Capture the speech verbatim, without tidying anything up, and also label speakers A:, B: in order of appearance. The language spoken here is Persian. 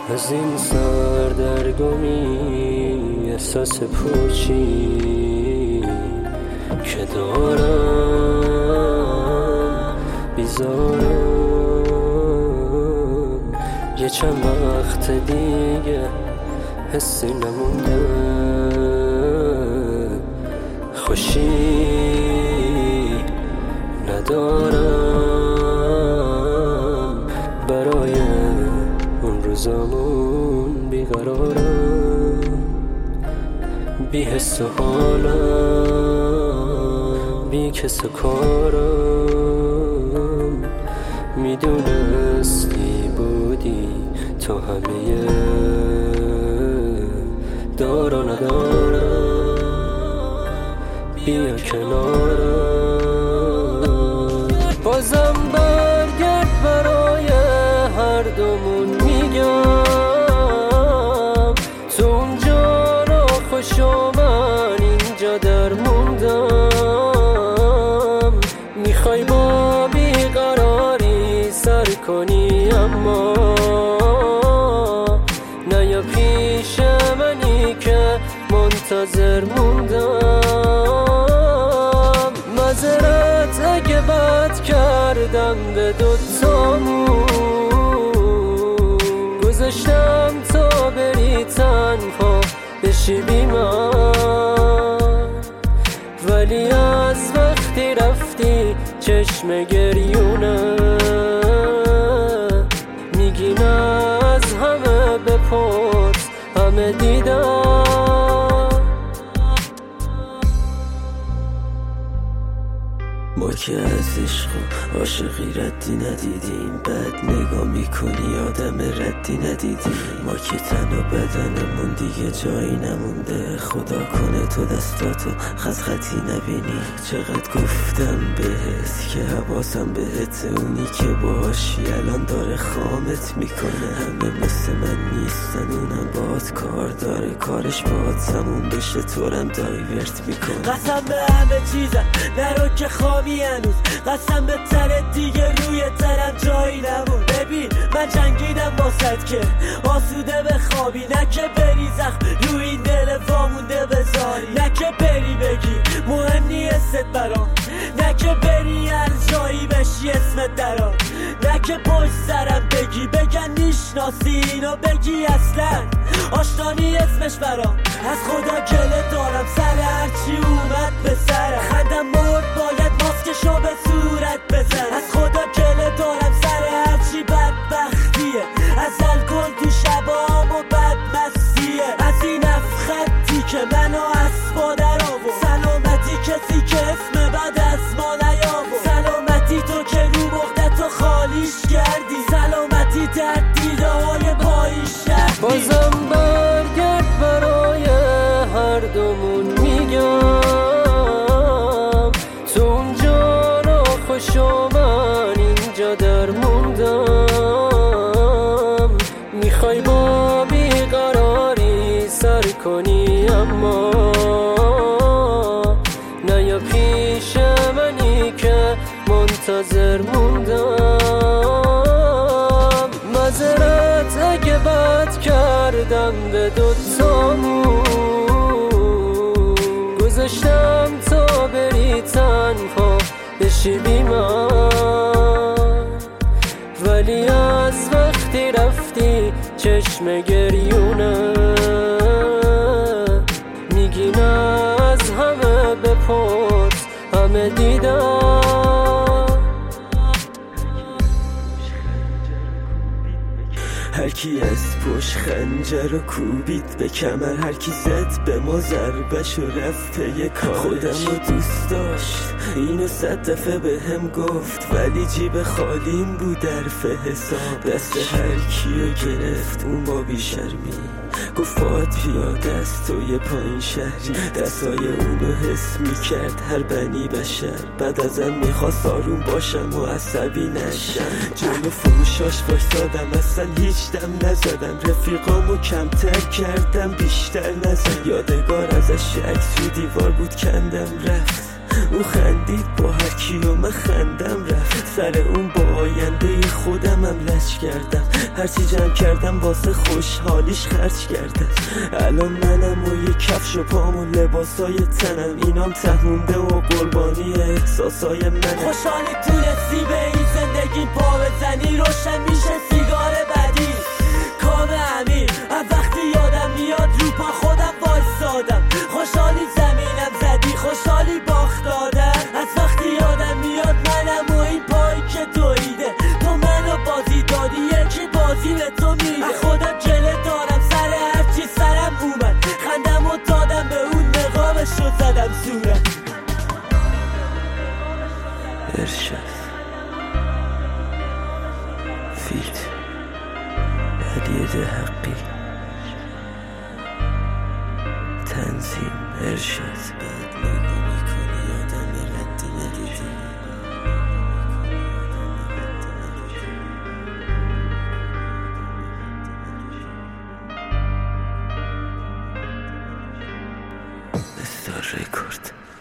A: از این سردرگمی احساس پوچی که دارم بیزارم، یه چند وقت دیگه حسی نمونده، خوشی ندارم، برای اون روزامون بیقرارم، بی حس و حالم، بی کس و کارم، میدونستی بودی تو همه دارا ندارم، بیا کنارم، بازم برگرد برای هر دومون میگم، تو اونجا ناخوش و من اینجا در موندم، میخوای با بیقراری سر کنی اما نیا پیش منی که منتظر موندم، معذرت اگه بد کردم به دوتامون، گذاشتم تا بری تنها بشی بی من، ولی از وقتی رفتی چشم گریونه میگی نه، از همه بپرس همه دیدم.
B: ما که از عشق و عاشقی ردی ندیدیم، بد نگاه میکنی آدم ردی ندیدیم، ما که تن و بدنمون دیگه جایی نمونده، خدا کنه تو دستاتو خط خطی نبینی، چقدر گفتم بهت که حواسم بهت، اونی که باشی الان داره خامت میکنه، همه مثل من نیستن، اونم باهات کار داره، کارش باهات تموم بشه تورم دایورت میکنه،
C: قسم به همه چیزم نرو که خامی هنوز، قسم به تره دیگه روی ترم جایی نمون، ببین من جنگیدم باست که آسوده بخوابی، نه که بری زخم روی این دل وامونده بذاری، نه که بری بگی مهم نیست برام، نه که بری هر جایی بشی اسمت درام، نه که پشت سرم بگی بگن میشناسی اینو بگی اصلا آشنانی اسمش برام، از خدا گله دارم سر هرچی اومد به سرم، خندم مرد باید ماسکشو به صورت بزن، از خدا گله دارم سر هرچی بدبختیه، از الکل تو شبام و بدمستیه، از این افخطی که منو از پادر آورد، سلامتی کسی که اسم بد از ما نیاورد، سلامتی تو که رو مختتو خالیش کردی، سلامتی در دیده های پاییش کردی،
A: بازم برگرد برای هر دومون میگم، تو اونجا ناخوش و من اینجا در موندم، میخوای با بیقراری سر کنی اما نیا پیش منی که منتظر موندم، معذرت اگه بد کردم به دوتامون، گذاشتم تا بری تنها بشی بی من، ولی از وقتی رفتی چشم گریونه میگی نه، از همه بپرس همه دیدم.
B: هر کی از پشت خنجر و کوبید به کمر، هر کی زد به ما ضربش و رفت پی کارش، خودم رو دوست داشت اینو صد دفعه به هم گفت، ولی جیب خالیم بود درف حساب، دست هر کیو گرفت اون با بیشرمی، گفت فات پیاده است تو یه پایین شهری، دستای اونو حس میکرد هر بنی بشر، بعد ازم میخواست آروم باشم و عصبی نشم، جلو فروشاش بایستادم اصلا هیچ دم نزدم، رفیقامو کمتر کردم بیشتر نزد، یادگار ازش عکس رو دیوار بود کندم رفت، او خندید با هر کی و من خندم رفت، سر اون با آینده خودمم لش کردم، هرچی جمع کردم واسه خوشحالیش خرج کردم. الان منم و یه کفش و پام و لباسای تنم، اینام تهمونده و قربانی احساسای منم.
C: خوشحالی تونستی به این زندگی پا بزنی، روشن میشه سیگار بدی کام امیر. از وقتی یادم میاد رو پا خودم وایستادم، خوشحالی زمینم زدی، خوشحالی باخت دادم. از وقتی یادم میاد منم و این پایی که دویده، تو منو بازی دادی یکی بازی به تو میده. خودم جله دارم سر هرچی سرم اومد، خندم و دادم به اون نقابش رو زدم صورت.
B: ارشد فیت علی دهقی تنظیم ارشد. بعد نگو میکنی آدم ردی ندیدی، استار رکورد.